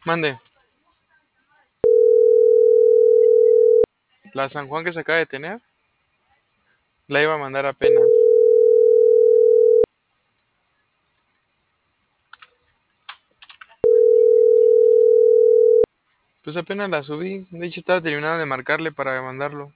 Mande. La San Juan que se acaba de tener, la iba a mandar apenas. Pues apenas la subí. De hecho, estaba terminando de marcarle para mandarlo.